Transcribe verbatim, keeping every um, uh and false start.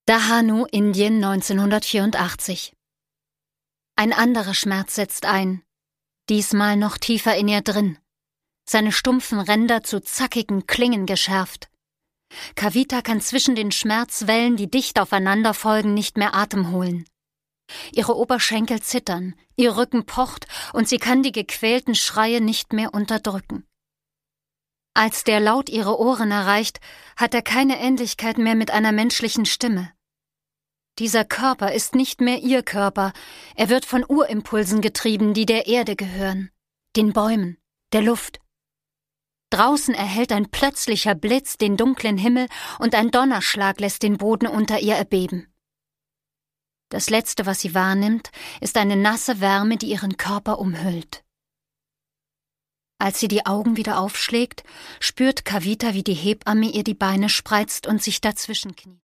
Dahanu, Indien, neunzehnhundertvierundachtzig. Ein anderer Schmerz setzt ein, diesmal noch tiefer in ihr drin, seine stumpfen Ränder zu zackigen Klingen geschärft. Kavita kann zwischen den Schmerzwellen, die dicht aufeinander folgen, nicht mehr Atem holen. Ihre Oberschenkel zittern, ihr Rücken pocht und sie kann die gequälten Schreie nicht mehr unterdrücken. Als der Laut ihre Ohren erreicht, hat er keine Ähnlichkeit mehr mit einer menschlichen Stimme. Dieser Körper ist nicht mehr ihr Körper, er wird von Urimpulsen getrieben, die der Erde gehören, den Bäumen, der Luft. Draußen erhellt ein plötzlicher Blitz den dunklen Himmel und ein Donnerschlag lässt den Boden unter ihr erbeben. Das Letzte, was sie wahrnimmt, ist eine nasse Wärme, die ihren Körper umhüllt. Als sie die Augen wieder aufschlägt, spürt Kavita, wie die Hebamme ihr die Beine spreizt und sich dazwischen kniet.